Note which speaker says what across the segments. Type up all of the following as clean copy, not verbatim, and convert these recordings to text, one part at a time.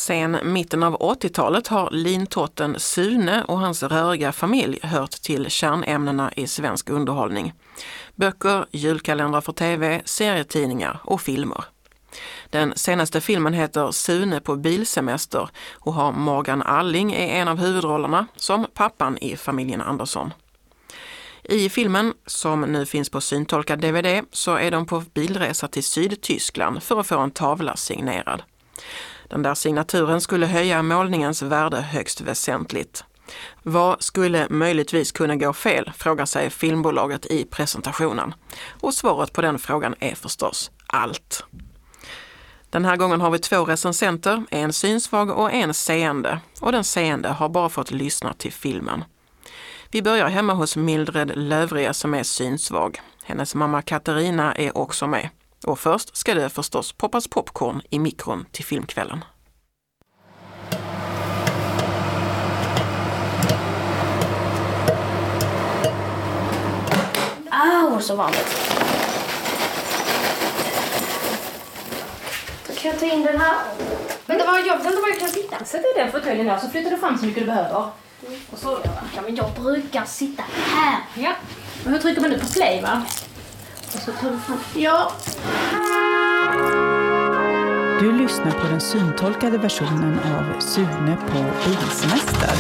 Speaker 1: Sen mitten av 80-talet har lintotten Sune och hans röriga familj hört till kärnämnena i svensk underhållning. Böcker, julkalendrar för tv, serietidningar och filmer. Den senaste filmen heter Sune på bilsemester och har Morgan Alling i en av huvudrollerna som pappan i familjen Andersson. I filmen, som nu finns på syntolkad DVD, så är de på bilresa till Sydtyskland för att få en tavla signerad. Den där signaturen skulle höja målningens värde högst väsentligt. Vad skulle möjligtvis kunna gå fel, frågar sig filmbolaget i presentationen. Och svaret på den frågan är förstås allt. Den här gången har vi 2 recensenter, en synsvag och en seende. Och den seende har bara fått lyssna till filmen. Vi börjar hemma hos Mildred Lövre som är synsvag. Hennes mamma Katarina är också med. Och först ska det förstås poppas popcorn i mikron till filmkvällen.
Speaker 2: Så varmt. Då kan jag ta in den här. Vänta, jag vet inte var jag kan sitta.
Speaker 3: Sätt dig i den fåtöljen där så flyttar du fram så mycket du behöver.
Speaker 2: Och så, ja, men jag brukar sitta här.
Speaker 3: Ja. Men hur trycker man nu på play, va? Och så tar du fram.
Speaker 2: Ja.
Speaker 4: Du lyssnar på den syntolkade versionen av Sune på bilsemester.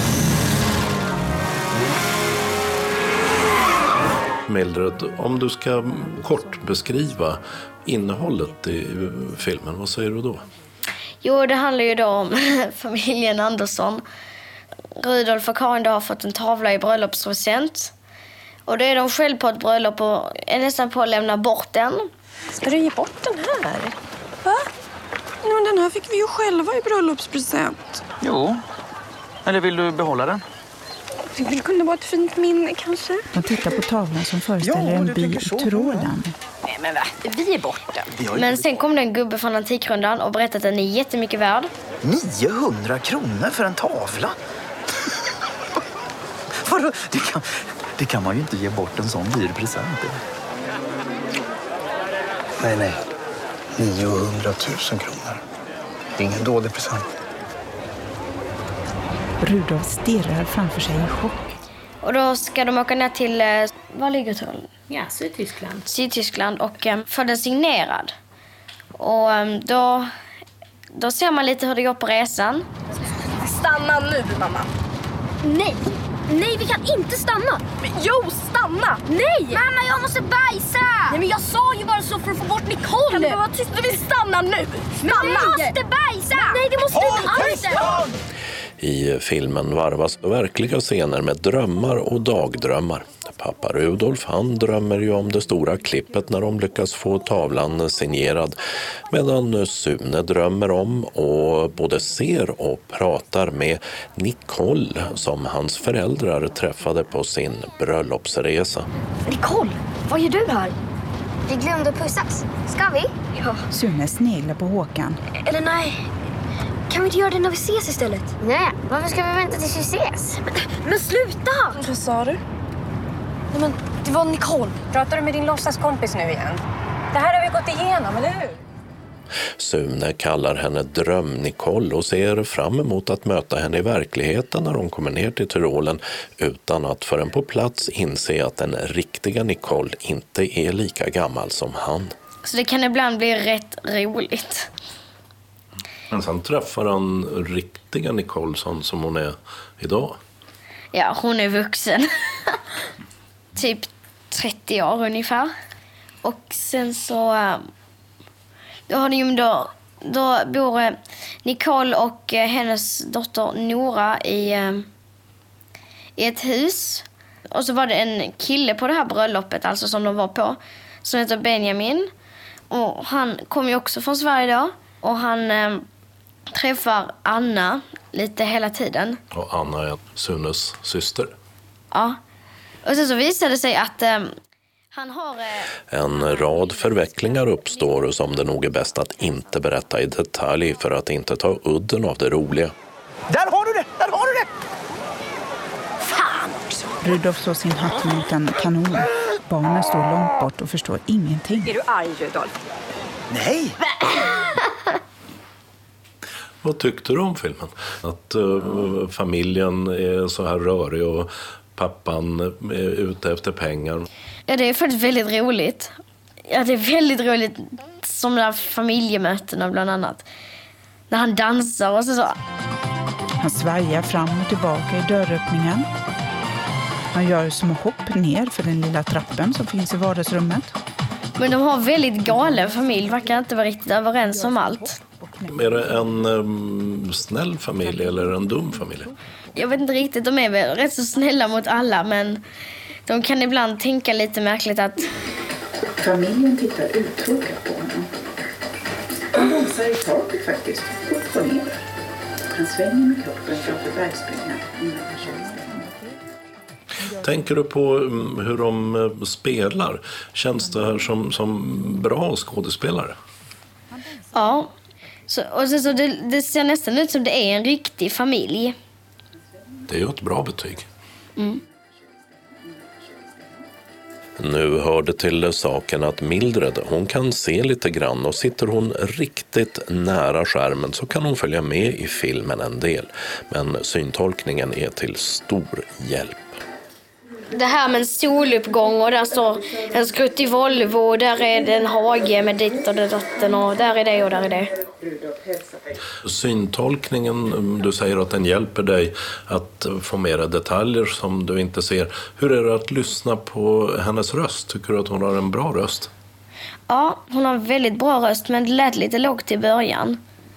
Speaker 5: Mildred, om du ska kort beskriva innehållet i filmen, vad säger du då?
Speaker 2: Jo, det handlar ju då om familjen Andersson. Rudolf och Karin har fått en tavla i bröllopspresent. Och det är de själv på ett bröllop och är nästan på att lämna bort den.
Speaker 6: Ska du ge bort den här? Va? Men den här fick vi ju själva i bröllopspresent.
Speaker 7: Jo. Eller vill du behålla den?
Speaker 6: Det kunde vara ett fint minne kanske.
Speaker 4: Man tittar på tavlan som föreställer en by i Tyrolen.
Speaker 6: Nej men va? Vi är borta.
Speaker 2: Men sen kom det en gubbe från Antikrundan och berättade att den är jättemycket värd.
Speaker 7: 900 kronor för en tavla? Vadå? Det kan man ju inte ge bort en sån dyr present.
Speaker 8: Nej. 900 000 kronor. Det är ingen dålig present.
Speaker 4: Rudolf stirrar framför sig i chock.
Speaker 2: Och då ska de åka ner till, var ligger Tyrolen?
Speaker 3: Ja, Sydtyskland.
Speaker 2: Sydtyskland och få den signerad. Och då ser man lite hur det går på resan.
Speaker 6: Stanna nu, mamma.
Speaker 9: Nej, vi kan inte stanna.
Speaker 6: Men, jo, stanna.
Speaker 9: Nej! Mamma, jag måste bajsa.
Speaker 6: Nej, men jag sa ju bara så för att få bort Nicole. Kan du vara tyst? Du vill stanna nu.
Speaker 9: Men vi måste bajsa. Nej, det måste du inte alls.
Speaker 5: I filmen varvas verkliga scener med drömmar och dagdrömmar. Pappa Rudolf, han drömmer ju om det stora klippet när de lyckas få tavlan signerad. Medan Sune drömmer om och både ser och pratar med Nicole som hans föräldrar träffade på sin bröllopsresa.
Speaker 9: Nicole, vad gör du här?
Speaker 10: Vi glömde att pussas. Ska vi?
Speaker 9: Ja.
Speaker 4: Sune sneglar på Håkan.
Speaker 9: Eller nej. Kan vi inte göra det när vi ses istället?
Speaker 10: Nej, varför ska vi vänta tills vi ses?
Speaker 9: Men sluta!
Speaker 6: Vad sa du?
Speaker 9: Nej, men det var Nicole.
Speaker 11: Pratar du med din låtsaskompis nu igen? Det här har vi gått igenom, eller hur?
Speaker 5: Sune kallar henne Dröm-Nicole och ser fram emot att möta henne i verkligheten när de kommer ner till Tyrolen utan att förrän på plats inse att den riktiga Nicole inte är lika gammal som han.
Speaker 2: Så det kan ibland bli rätt roligt.
Speaker 5: Men sen träffar han riktiga Nicole som hon är idag.
Speaker 2: Ja, hon är vuxen. Typ 30 år ungefär. Och sen så då har de då bor Nicole och hennes dotter Nora i ett hus. Och så var det en kille på det här bröllopet, alltså som de var på, som heter Benjamin. Och han kom ju också från Sverige då. Och han träffar Anna lite hela tiden.
Speaker 5: Och Anna är Sunes syster.
Speaker 2: Ja. Och sen så visade det sig att han har...
Speaker 5: En rad förvecklingar uppstår som det nog är bäst att inte berätta i detalj för att inte ta udden av det roliga.
Speaker 7: Där har du det! Där har du det!
Speaker 6: Fan också!
Speaker 4: Rudolf slår sin hatt mot en kanon. Barnen står långt bort och förstår ingenting.
Speaker 6: Är du arg, Rudolf?
Speaker 7: Nej!
Speaker 5: Vad tyckte du om filmen? Att familjen är så här rörig och pappan är ute efter pengar.
Speaker 2: Ja, det är faktiskt väldigt roligt. Ja, det är väldigt roligt som de där familjemötena bland annat. När han dansar och så.
Speaker 4: Han svajar fram och tillbaka i dörröppningen. Han gör små hopp ner för den lilla trappen som finns i vardagsrummet.
Speaker 2: Men de har väldigt galen familj, verkar inte vara riktigt överens om allt.
Speaker 5: Är det en snäll familj eller en dum familj?
Speaker 2: Jag vet inte riktigt, de är väl rätt så snälla mot alla, men de kan ibland tänka lite märkligt att...
Speaker 4: Familjen tittar uttråkat på honom. Han dansar i taket faktiskt, upp och ner. Han svänger med kroppen framför bergspringan innan han känner.
Speaker 5: Tänker du på hur de spelar? Känns det här som bra skådespelare?
Speaker 2: Ja, så det ser nästan ut som det är en riktig familj.
Speaker 5: Det är ju ett bra betyg.
Speaker 2: Mm.
Speaker 5: Nu hör det till saken att Mildred, hon kan se lite grann, och sitter hon riktigt nära skärmen så kan hon följa med i filmen en del. Men syntolkningen är till stor hjälp.
Speaker 2: Det här med en soluppgång och där står en skrutt Volvo och där är det en hage med ditt och datten och där är det och där är det.
Speaker 5: Syntolkningen, du säger att den hjälper dig att få mera detaljer som du inte ser. Hur är det att lyssna på hennes röst? Tycker du att hon har en bra röst?
Speaker 2: Ja, hon har en väldigt bra röst, men det lät lite lågt i början.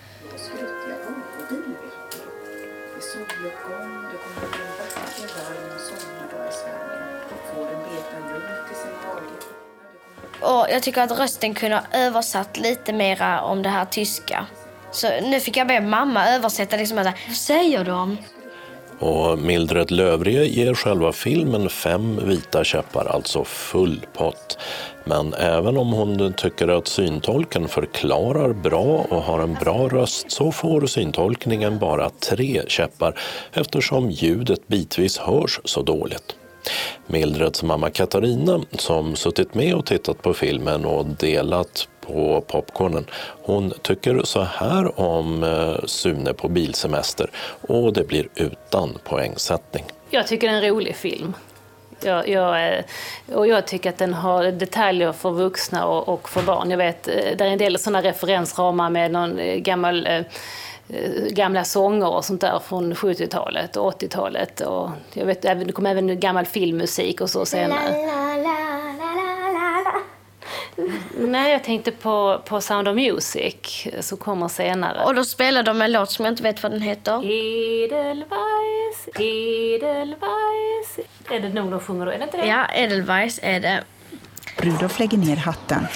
Speaker 2: Och jag tycker att rösten kunde ha översatt lite mera om det här tyska. Så nu fick jag be mamma översätta liksom att vad säger de?
Speaker 5: Och Mildred Löfgren ger själva filmen 5 vita käppar, alltså full pott. Men även om hon tycker att syntolken förklarar bra och har en bra röst så får syntolkningen bara 3 käppar eftersom ljudet bitvis hörs så dåligt. Mildreds mamma Katarina, som suttit med och tittat på filmen och delat på popcornen, hon tycker så här om Sune på bilsemester, och det blir utan poängsättning.
Speaker 3: Jag tycker det är en rolig film. Jag tycker att den har detaljer för vuxna och för barn. Jag vet, det är en del sådana referensramar med någon gamla sånger och sånt där från 70-talet och 80-talet. Och jag vet, det kom även gammal filmmusik och så senare. Nej, jag tänkte på Sound of Music som kommer senare.
Speaker 2: Och då spelar de en låt som jag inte vet vad den heter.
Speaker 3: Edelweiss, Edelweiss. Är det nog de sjunger då? Är det inte det?
Speaker 2: Ja, Edelweiss är det.
Speaker 4: Rudolf lägger ner hatten.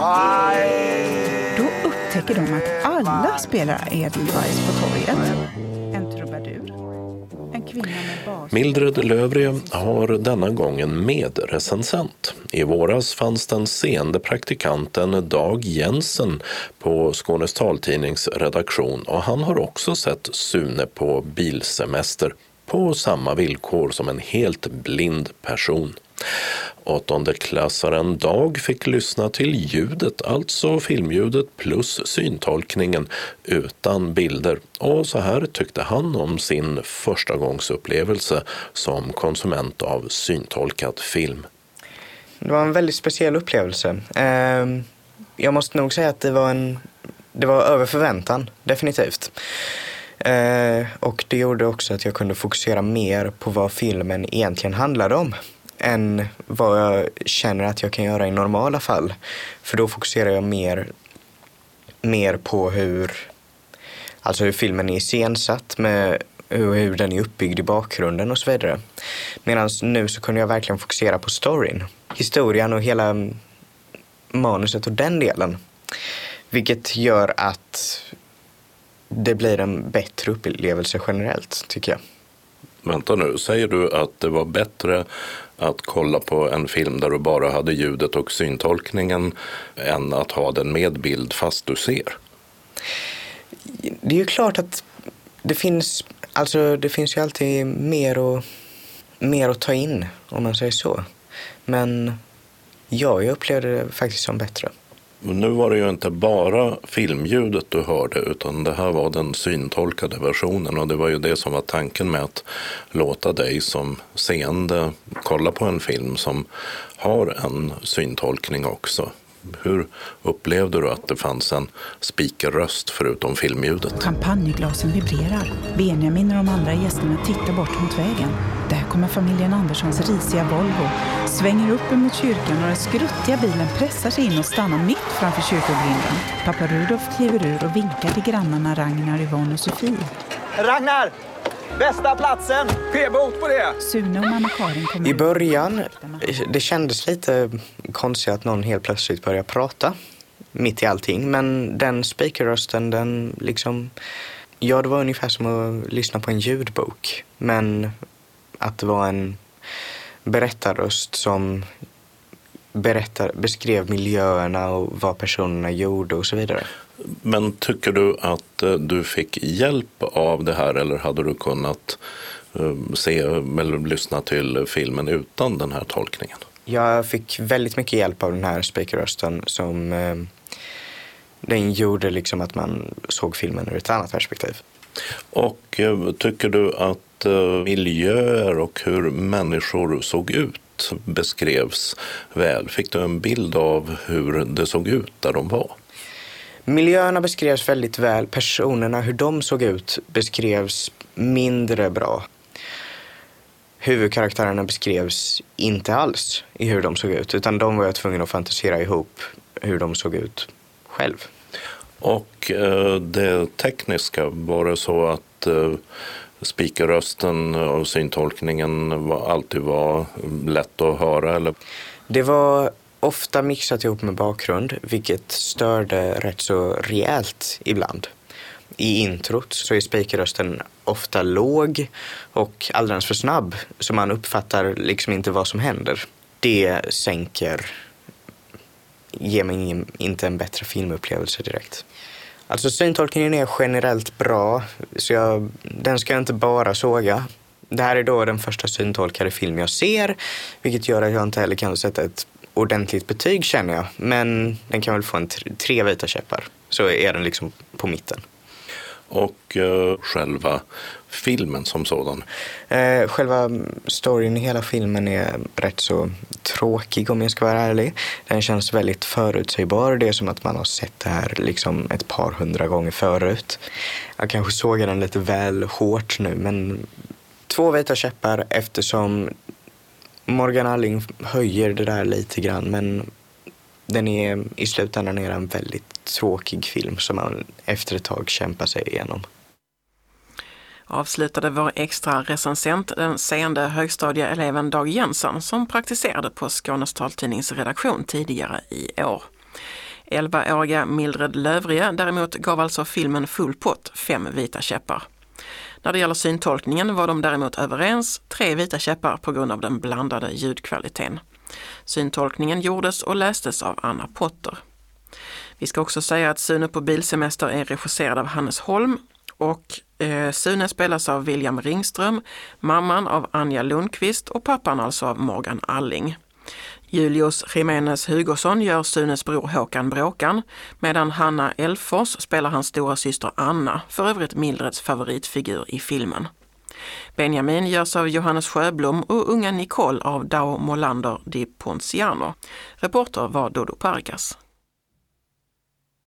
Speaker 4: Då upptäcker de att alla spelar Edelweiss på torget. En trubadur. En kvinna med bas.
Speaker 5: Mildred Löfgren har denna gången medrecensent. I våras fanns den seende praktikanten Dag Jensen på Skånes taltidnings redaktion, och han har också sett Sune på bilsemester på samma villkor som en helt blind person. 8:e-klassaren Dag fick lyssna till ljudet, alltså filmljudet plus syntolkningen utan bilder. Och så här tyckte han om sin förstagångsupplevelse som konsument av syntolkad film.
Speaker 12: Det var en väldigt speciell upplevelse. Jag måste nog säga att det var över förväntan, definitivt. Och det gjorde också att jag kunde fokusera mer på vad filmen egentligen handlade om än vad jag känner att jag kan göra i normala fall. För då fokuserar jag mer på hur filmen är iscensatt, med hur den är uppbyggd i bakgrunden och så vidare. Medan nu så kunde jag verkligen fokusera på storyn, historien och hela manuset och den delen. Vilket gör att det blir en bättre upplevelse generellt, tycker jag.
Speaker 5: Vänta nu, säger du att det var bättre att kolla på en film där du bara hade ljudet och syntolkningen än att ha den med bild fast du ser?
Speaker 12: Det är ju klart att det finns ju alltid mer att ta in, om man säger så. Men jag upplevde det faktiskt som bättre.
Speaker 5: Nu var det ju inte bara filmljudet du hörde, utan det här var den syntolkade versionen, och det var ju det som var tanken med att låta dig som seende kolla på en film som har en syntolkning också. Hur upplevde du att det fanns en speakerröst förutom filmljudet?
Speaker 4: Champagneglasen vibrerar. Benjamin och de andra gästerna tittar bort mot vägen. Där kommer familjen Anderssons risiga Volvo. Svänger upp emot kyrkan och den skruttiga bilen pressar sig in och stannar mitt framför kyrkogrinden. Pappa Rudolf kliver ur och vinkar till grannarna Ragnar, Yvonne och Sofie.
Speaker 13: Ragnar! Bästa platsen! P-bot på det!
Speaker 4: Sune och mamma Karin kommer.
Speaker 12: I början, det kändes lite konstigt att någon helt plötsligt började prata mitt i allting. Men den speakerrösten, den liksom... Ja, det var ungefär som att lyssna på en ljudbok. Men att det var en berättarröst som beskrev miljöerna och vad personerna gjorde och så vidare.
Speaker 5: Men tycker du att du fick hjälp av det här, eller hade du kunnat se eller lyssna till filmen utan den här tolkningen?
Speaker 12: Jag fick väldigt mycket hjälp av den här speakerrösten som den gjorde liksom att man såg filmen ur ett annat perspektiv.
Speaker 5: Och tycker du att miljöer och hur människor såg ut beskrevs väl? Fick du en bild av hur det såg ut där de var?
Speaker 12: Miljöerna beskrevs väldigt väl. Personerna, hur de såg ut, beskrevs mindre bra. Huvudkaraktärerna beskrevs inte alls i hur de såg ut, utan de var jag tvungen att fantisera ihop hur de såg ut själv.
Speaker 5: Och det tekniska, var det så att speakerrösten och syntolkningen alltid var lätt att höra? Eller?
Speaker 12: Det var ofta mixat ihop med bakgrund, vilket störde rätt så rejält ibland. I introt så är speakerrösten ofta låg och alldeles för snabb, så man uppfattar liksom inte vad som händer. Det ger mig inte en bättre filmupplevelse direkt. Alltså syntolkningen är generellt bra, så den ska jag inte bara såga. Det här är då den första syntolkade film jag ser, vilket gör att jag inte heller kan sätta ett ordentligt betyg, känner jag. Men den kan väl få en 3 vita käppar, så är den liksom på mitten.
Speaker 5: Och själva filmen som sådan?
Speaker 12: Själva storyn i hela filmen är rätt så tråkig, om jag ska vara ärlig. Den känns väldigt förutsägbar. Det är som att man har sett det här liksom ett par 100 gånger förut. Jag kanske sågar den lite väl hårt nu, men 2 vita käppar eftersom Morgan Alling höjer det där lite grann, men i slutändan är det en väldigt tråkig film som man efter ett tag kämpar sig igenom.
Speaker 1: Avslutade vår extra recensent, den seende högstadieeleven Dag Jensen, som praktiserade på Skånes taltidnings redaktion tidigare i år. 11-åriga Mildred Lövrie däremot gav alltså filmen full pott 5 vita käppar. När det gäller syntolkningen var de däremot överens, 3 vita käppar på grund av den blandade ljudkvaliteten. Syntolkningen gjordes och lästes av Anna Potter. Vi ska också säga att Sune på bilsemester är regisserad av Hannes Holm och Sune spelas av William Ringström, mamman av Anja Lundqvist och pappan alltså av Morgan Alling. Julius Jiménez Hugosson gör Sunes bror Håkan Bråkan, medan Hanna Elfors spelar hans stora syster Anna, för övrigt Mildreds favoritfigur i filmen. Benjamin görs av Johannes Sjöblom och unga Nicole av Dao Molander di Ponciano. Reporter var Dodo Pargas.